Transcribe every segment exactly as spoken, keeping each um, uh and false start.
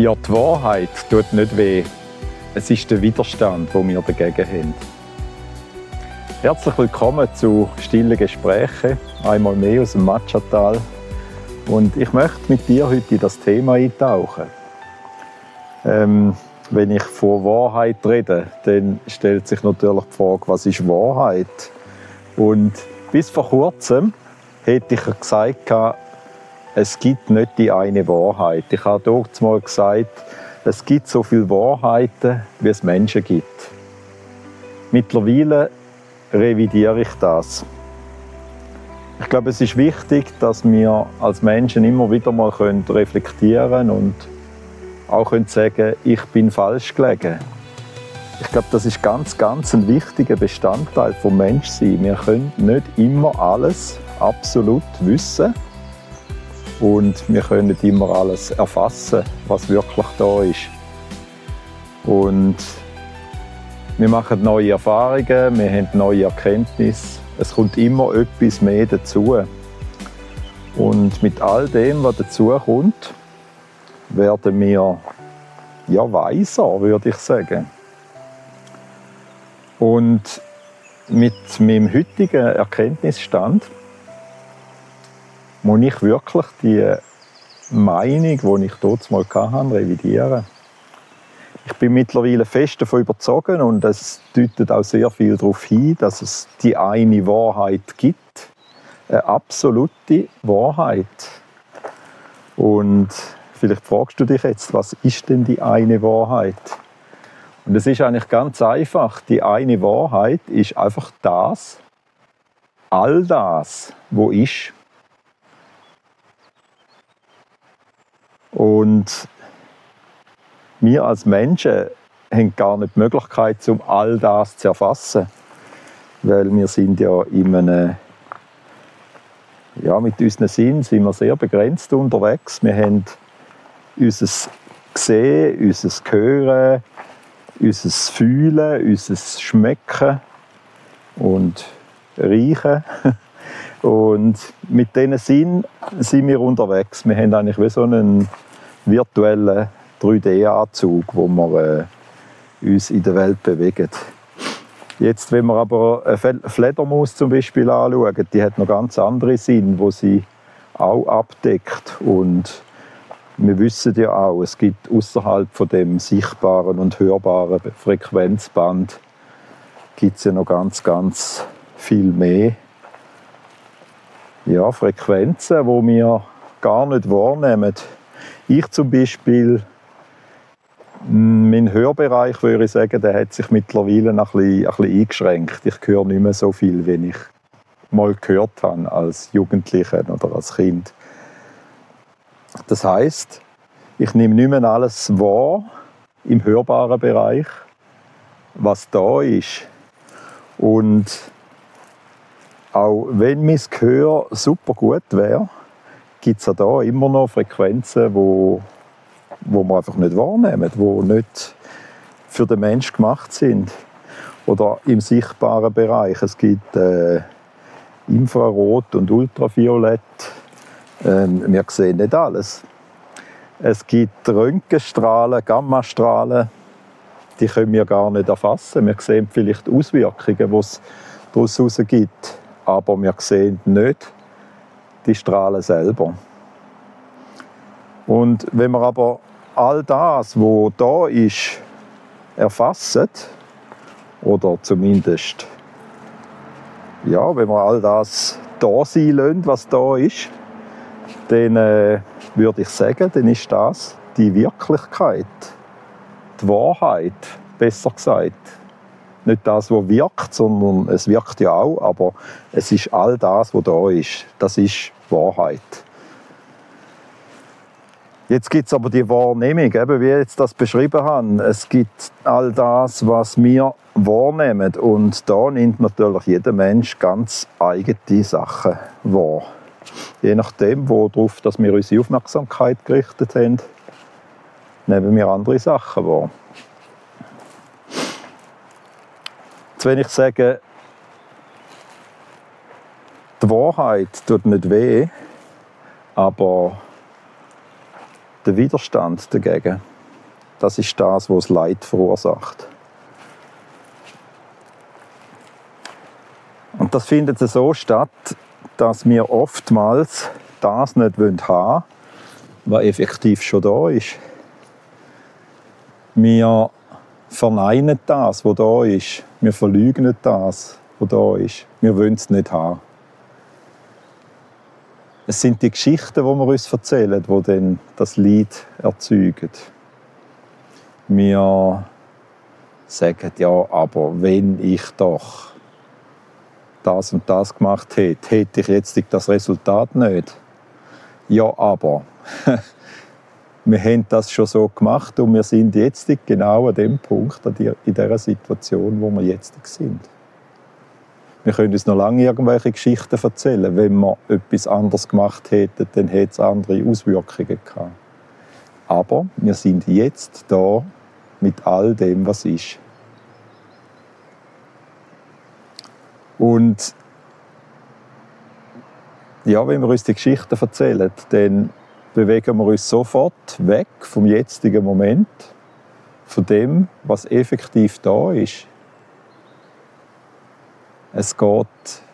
Ja, die Wahrheit tut nicht weh. Es ist der Widerstand, den wir dagegen haben. Herzlich willkommen zu Stille Gespräche, einmal mehr aus dem Matschental. Und ich möchte mit dir heute in das Thema eintauchen. Ähm, wenn ich von Wahrheit rede, dann stellt sich natürlich die Frage, was ist Wahrheit? Und bis vor kurzem hätte ich gesagt, es gibt nicht die eine Wahrheit. Ich habe dort mal gesagt, es gibt so viele Wahrheiten, wie es Menschen gibt. Mittlerweile revidiere ich das. Ich glaube, es ist wichtig, dass wir als Menschen immer wieder mal reflektieren können und auch können sagen, ich bin falsch gelegen. Ich glaube, das ist ganz, ganz ein wichtiger Bestandteil des Menschseins. Wir können nicht immer alles absolut wissen und wir können nicht immer alles erfassen, was wirklich da ist. Und wir machen neue Erfahrungen, wir haben neue Erkenntnisse. Es kommt immer etwas mehr dazu. Und mit all dem, was dazu kommt, werden wir ja weiser, würde ich sagen. Und mit meinem heutigen Erkenntnisstand muss ich wirklich die Meinung, die ich dort mal hatte, revidieren. Ich bin mittlerweile fest davon überzeugt und es deutet auch sehr viel darauf hin, dass es die eine Wahrheit gibt. Eine absolute Wahrheit. Und vielleicht fragst du dich jetzt, was ist denn die eine Wahrheit? Und es ist eigentlich ganz einfach. Die eine Wahrheit ist einfach das, all das, wo ist. Und wir als Menschen haben gar nicht die Möglichkeit, um all das zu erfassen. Weil wir sind ja in einem, ja, mit unseren Sinnen sind wir sehr begrenzt unterwegs. Wir haben unser Sehen, unser Hören, unser Fühlen, unser Schmecken und Riechen. Und mit diesen Sinnen sind wir unterwegs. Wir haben eigentlich wie so einen virtuellen drei D-Anzug, wo wir äh, uns in der Welt bewegen. Jetzt, wenn wir aber eine Fledermaus zum Beispiel anschauen, die hat noch ganz andere Sinne, die sie auch abdeckt. Und wir wissen ja auch, es gibt außerhalb von dem sichtbaren und hörbaren Frequenzband gibt es ja noch ganz, ganz viel mehr ja, Frequenzen, die wir gar nicht wahrnehmen. Ich zum Beispiel, mein Hörbereich, würde ich sagen, der hat sich mittlerweile ein bisschen, ein bisschen eingeschränkt. Ich höre nicht mehr so viel, wie ich mal gehört habe als Jugendlicher oder als Kind. Das heisst, ich nehme nicht mehr alles wahr im hörbaren Bereich, was da ist. Und auch wenn mein Gehör super gut wäre, gibt es auch da immer noch Frequenzen, wo, wo wir einfach nicht wahrnehmen, die nicht für den Menschen gemacht sind. Oder im sichtbaren Bereich. Es gibt äh, Infrarot und Ultraviolett. Ähm, wir sehen nicht alles. Es gibt Röntgenstrahlen, Gammastrahlen, die können wir gar nicht erfassen. Wir sehen vielleicht Auswirkungen, die es daraus gibt, aber wir sehen nicht die Strahlen selber. Und wenn wir aber all das, was da ist, erfassen, oder zumindest, ja, wenn wir all das da sein lassen, was da ist, dann äh, würde ich sagen, dann ist das die Wirklichkeit, die Wahrheit, besser gesagt. Nicht das, was wirkt, sondern es wirkt ja auch, aber es ist all das, was da ist. Das ist Wahrheit. Jetzt gibt es aber die Wahrnehmung, eben wie ich jetzt das beschrieben habe. Es gibt all das, was wir wahrnehmen. Und da nimmt natürlich jeder Mensch ganz eigene Sachen wahr. Je nachdem, worauf dass wir unsere Aufmerksamkeit gerichtet haben, nehmen wir andere Sachen wahr. Jetzt, wenn ich sage, die Wahrheit tut nicht weh, aber der Widerstand dagegen, das ist das, was das Leid verursacht. Und das findet so statt, dass wir oftmals das nicht haben wollen, was effektiv schon da ist. Wir verneinen das, was da ist. Wir verleugnen das, was da ist. Wir wollen es nicht haben. Es sind die Geschichten, die wir uns erzählen, die dann das Leid erzeugen. Wir sagen, ja, aber wenn ich doch das und das gemacht hätte, hätte ich jetzt das Resultat nicht. Ja, aber wir haben das schon so gemacht und wir sind jetzt genau an dem Punkt, in dieser Situation, wo wir jetzt sind. Wir können uns noch lange irgendwelche Geschichten erzählen. Wenn wir etwas anderes gemacht hätten, dann hätte es andere Auswirkungen gehabt. Aber wir sind jetzt da mit all dem, was ist. Und ja, wenn wir uns die Geschichten erzählen, dann bewegen wir uns sofort weg vom jetzigen Moment, von dem, was effektiv da ist. Es geht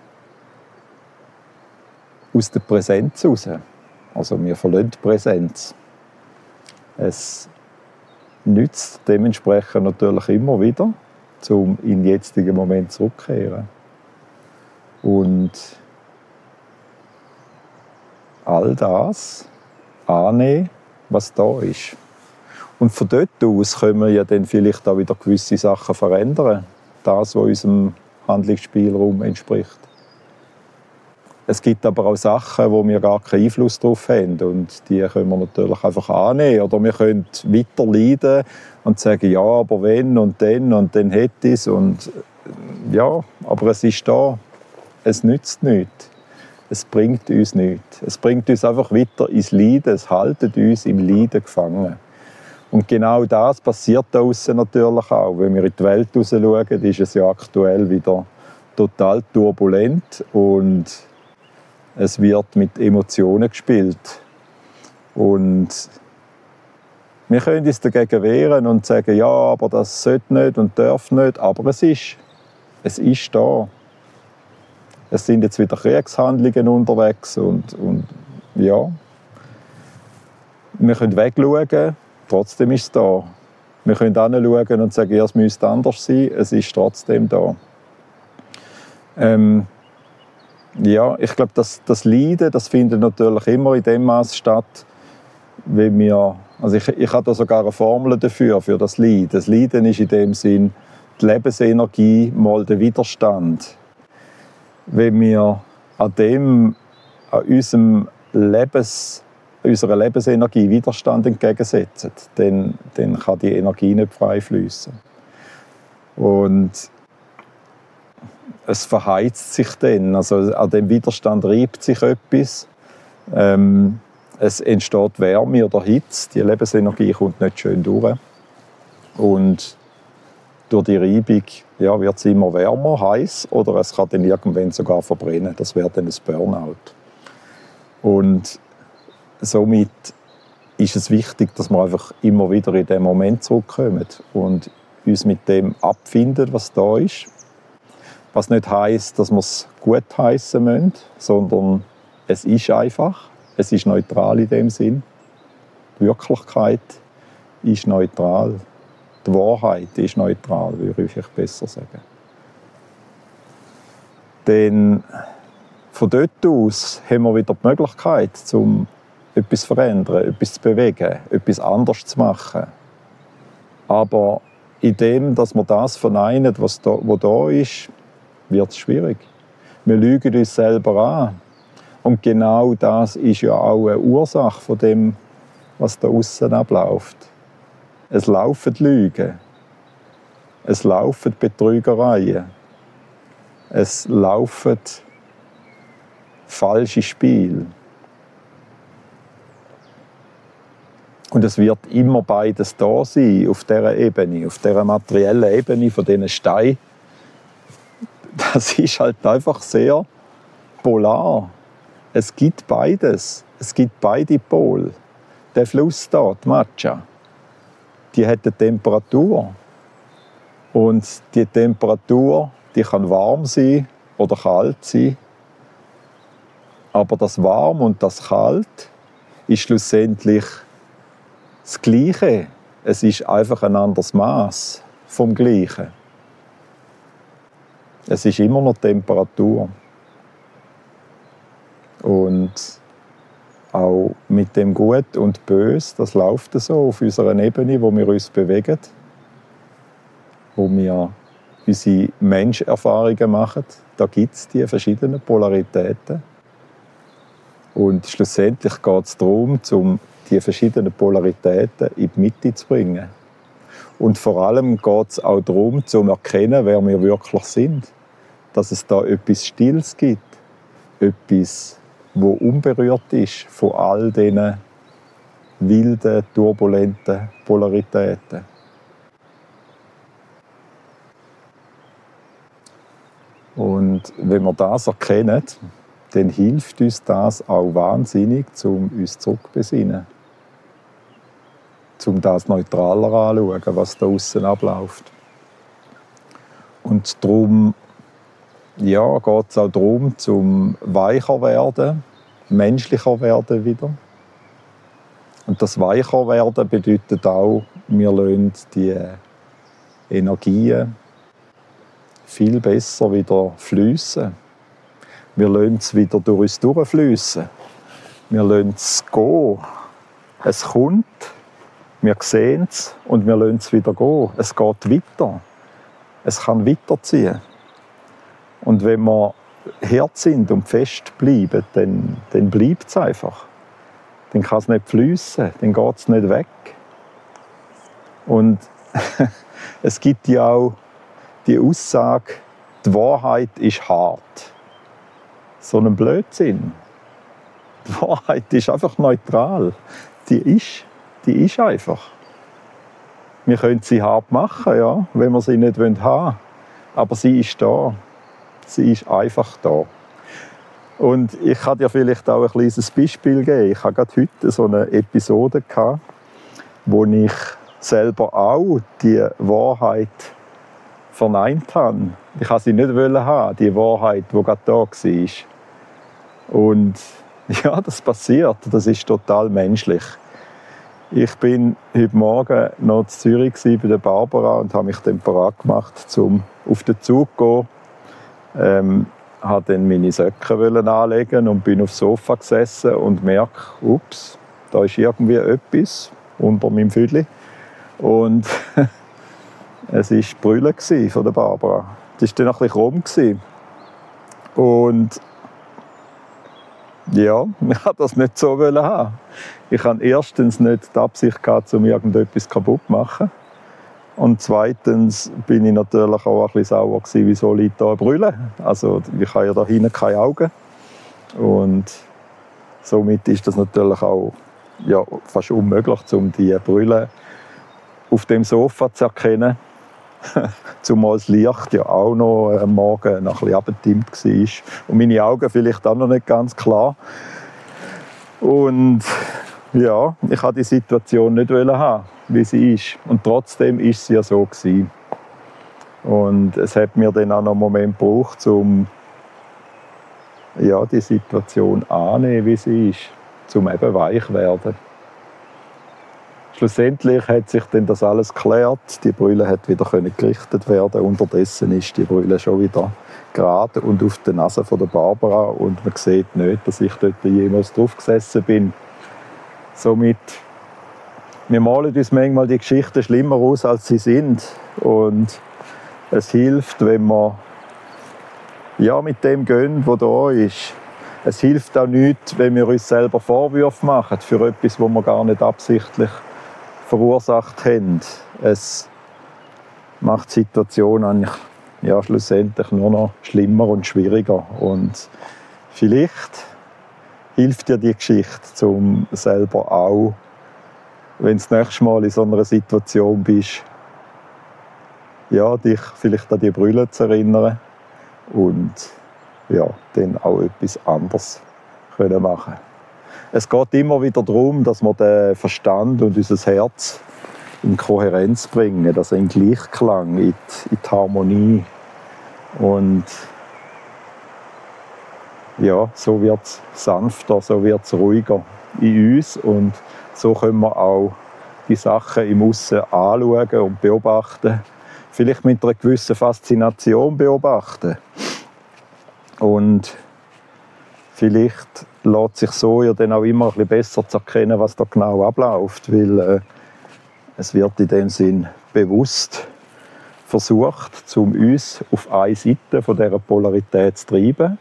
aus der Präsenz raus. Also wir verlieren die Präsenz. Es nützt dementsprechend natürlich immer wieder, um in den jetzigen Moment zurückzukehren. Und all das annehmen, was da ist. Und von dort aus können wir ja dann vielleicht auch wieder gewisse Sachen verändern. Das, was unserem Handlungsspielraum entspricht. Es gibt aber auch Sachen, wo wir gar keinen Einfluss darauf haben. Und die können wir natürlich einfach annehmen. Oder wir können weiter leiden und sagen, ja, aber wenn und dann und dann hätte ich es. Und ja, aber es ist da. Es nützt nichts. Es bringt uns nichts. Es bringt uns einfach weiter ins Leiden. Es hält uns im Leiden gefangen. Und genau das passiert da aussen natürlich auch. Wenn wir in die Welt raus schauen, ist es ja aktuell wieder total turbulent und es wird mit Emotionen gespielt. Und wir können uns dagegen wehren und sagen, ja, aber das sollte nicht und darf nicht. Aber es ist. Es ist da. Es sind jetzt wieder Kriegshandlungen unterwegs und, und ja. Wir können wegschauen, trotzdem ist es da. Wir können hinschauen und sagen, ja, es müsste anders sein, es ist trotzdem da. Ähm, ja, ich glaube, das, das Leiden, das findet natürlich immer in dem Maß statt, wie wir, also ich, ich habe da sogar eine Formel dafür, für das Leiden. Das Leiden ist in dem Sinn die Lebensenergie mal der Widerstand. Wenn wir an dem, an unserem Lebens, unserer Lebensenergie Widerstand entgegensetzen, dann, dann kann die Energie nicht frei fließen. Und es verheizt sich dann, also an dem Widerstand reibt sich etwas. Ähm, es entsteht Wärme oder Hitze, die Lebensenergie kommt nicht schön durch. Und durch die Reibung ja, wird es immer wärmer, heiß, oder es kann dann irgendwann sogar verbrennen. Das wäre dann ein Burnout. Und somit ist es wichtig, dass wir einfach immer wieder in den Moment zurückkommen und uns mit dem abfinden, was da ist. Was nicht heisst, dass wir es gut heissen müssen, sondern es ist einfach. Es ist neutral in dem Sinn. Die Wirklichkeit ist neutral. Die Wahrheit ist neutral, würde ich besser sagen. Denn von dort aus haben wir wieder die Möglichkeit, um etwas zu verändern, etwas zu bewegen, etwas anders zu machen. Aber in dem, dass wir das verneinen, was da, was da ist, wird es schwierig. Wir lügen uns selber an. Und genau das ist ja auch eine Ursache von dem, was da außen abläuft. Es laufen Lügen. Es laufen Betrügereien. Es laufen falsche Spiele. Und es wird immer beides da sein, auf dieser Ebene, auf dieser materiellen Ebene von diesen Steinen. Das ist halt einfach sehr polar. Es gibt beides. Es gibt beide Pole. Der Fluss da, die Matcha. die hat eine Temperatur. Und die Temperatur, die kann warm sein oder kalt sein. Aber das Warm und das Kalt ist schlussendlich das Gleiche. Es ist einfach ein anderes Maß vom Gleichen. Es ist immer noch Temperatur. Und auch mit dem Gut und Böse, das läuft so auf unserer Ebene, wo wir uns bewegen, wo wir unsere Menscherfahrungen machen. Da gibt es die verschiedenen Polaritäten. Und schlussendlich geht es darum, um die verschiedenen Polaritäten in die Mitte zu bringen. Und vor allem geht es auch darum, zu erkennen, wer wir wirklich sind. Dass es da etwas Stilles gibt, etwas, wo unberührt ist von all diesen wilden, turbulenten Polaritäten. Und wenn wir das erkennen, dann hilft uns das auch wahnsinnig, um uns zurückzubesinnen. Um das neutraler anzuschauen, was da außen abläuft. Und darum ja, geht es auch darum, zum weicher werden, menschlicher werden wieder. Und das weicher werden bedeutet auch, wir lassen die Energien viel besser wieder fließen. Wir lassen es wieder durch uns durchfließen. Wir lassen es gehen. Es kommt, wir sehen es und wir lassen es wieder gehen. Es geht weiter. Es kann weiterziehen. Und wenn wir hart sind und fest bleiben, dann, dann bleibt es einfach. Dann kann es nicht fließen, dann geht es nicht weg. Und es gibt ja auch die Aussage, die Wahrheit ist hart. So ein Blödsinn. Die Wahrheit ist einfach neutral. Die ist, die ist einfach. Wir können sie hart machen, ja, wenn wir sie nicht haben wollen. Aber sie ist da. Sie ist einfach da. Und ich kann dir vielleicht auch ein kleines Beispiel geben. Ich hatte gerade heute so eine Episode, wo ich selber auch die Wahrheit verneint habe. Ich wollte sie nicht haben, die Wahrheit, die gerade da war. Und ja, das passiert. Das ist total menschlich. Ich bin heute Morgen noch in Zürich bei der Barbara und habe mich dann bereit gemacht, um auf den Zug zu gehen. Ähm, wollte dann meine Socken anlegen und bin aufs Sofa gesessen und merke, ups, da ist irgendwie etwas unter meinem Füdli. Und es war die Brille von der Barbara. Das war dann ein bisschen krumm. Und ja, ich wollte das nicht so haben. Ich hatte erstens nicht die Absicht gehabt, um irgendetwas kaputt zu machen. Und zweitens bin ich natürlich auch ein bisschen sauer gewesen, wieso liegt da eine Brille? Also ich habe ja da hinten keine Augen. Und somit ist das natürlich auch ja, fast unmöglich, um die Brille auf dem Sofa zu erkennen. Zumal das Licht ja auch noch am Morgen noch ein bisschen abgedimmt war. Und meine Augen vielleicht auch noch nicht ganz klar. Und ja, ich wollte die Situation nicht haben, wie sie ist. Und trotzdem war sie ja so gewesen. Und es hat mir dann auch noch einen Moment gebraucht, um ja, die Situation anzunehmen, wie sie ist. Um eben weich zu werden. Schlussendlich hat sich dann das alles geklärt. Die Brille hat wieder gerichtet werden. Unterdessen ist die Brille schon wieder gerade und auf der Nase von der Barbara. Und man sieht nicht, dass ich dort jemals drauf gesessen bin. Somit, wir malen uns manchmal die Geschichten schlimmer aus, als sie sind. Und es hilft, wenn wir ja, mit dem gehen, was da ist. Es hilft auch nicht, wenn wir uns selber Vorwürfe machen für etwas, was wir gar nicht absichtlich verursacht haben. Es macht die Situation eigentlich ja, schlussendlich nur noch schlimmer und schwieriger. Und vielleicht hilft dir die Geschichte, um selber auch, wenn du das nächste Mal in so einer Situation bist, ja, dich vielleicht an die Brille zu erinnern und ja, dann auch etwas anderes können machen. Es geht immer wieder darum, dass wir den Verstand und unser Herz in Kohärenz bringen, also in Gleichklang, in die, in die Harmonie. Und ja, so wird es sanfter, so wird es ruhiger in uns und so können wir auch die Sachen im Aussen anschauen und beobachten. Vielleicht mit einer gewissen Faszination beobachten. Und vielleicht lässt sich so ja dann auch immer ein bisschen besser zu erkennen, was da genau abläuft, weil äh, es wird in dem Sinn bewusst versucht, um uns auf eine Seite von dieser Polarität zu treiben.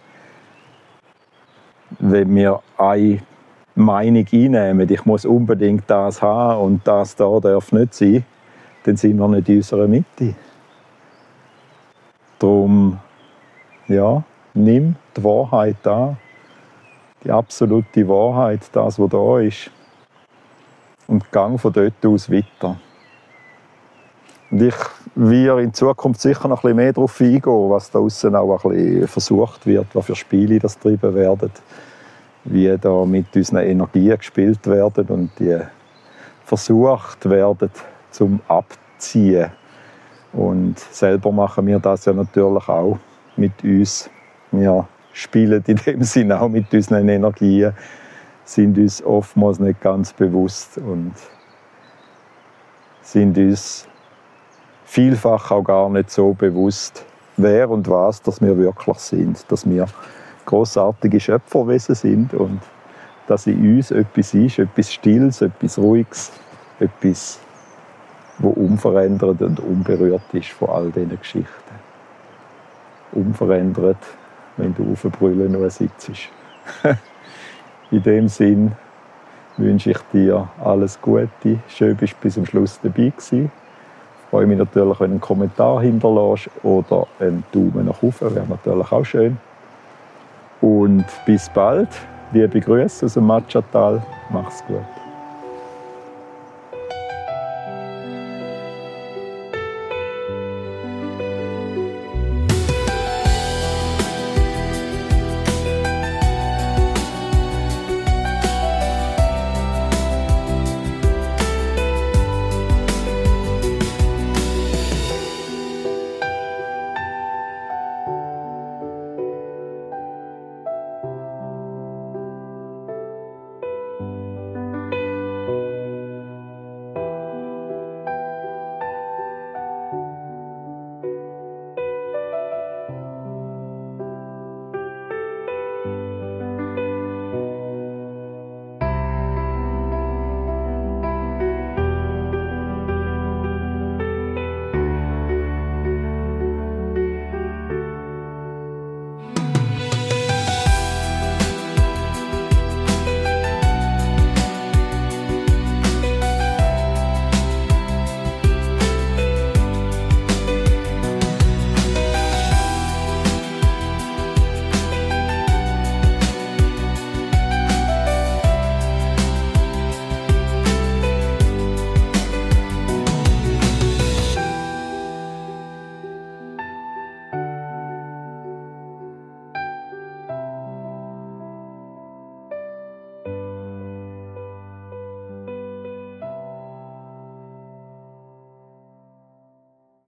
Wenn wir eine Meinung einnehmen, ich muss unbedingt das haben und das da darf nicht sein, dann sind wir nicht in unserer Mitte. Darum, ja, nimm die Wahrheit an, die absolute Wahrheit, das, was da ist, und gang von dort aus weiter. Und ich werde in Zukunft sicher noch ein bisschen mehr darauf eingehen, was da aussen auch ein bisschen versucht wird, was für Spiele das getrieben werden, wie da mit unseren Energien gespielt werden und die versucht werden zum Abziehen. Und selber machen wir das ja natürlich auch mit uns. Wir spielen in dem Sinne auch mit unseren Energien, sind uns oftmals nicht ganz bewusst und sind uns vielfach auch gar nicht so bewusst, wer und was dass wir wirklich sind, dass wir grossartige Schöpferwesen sind und dass in uns etwas ist, etwas Stilles, etwas Ruhiges, etwas, das unverändert und unberührt ist von all diesen Geschichten. Unverändert, wenn du auf der Brille nur sitzt. In dem Sinn wünsche ich dir alles Gute. Schön, bist du bis zum Schluss dabei gewesen. Ich freue mich natürlich, wenn du einen Kommentar hinterlässt oder einen Daumen nach oben, wäre natürlich auch schön. Und bis bald. Liebe Grüße aus dem Matchatal. Mach's gut.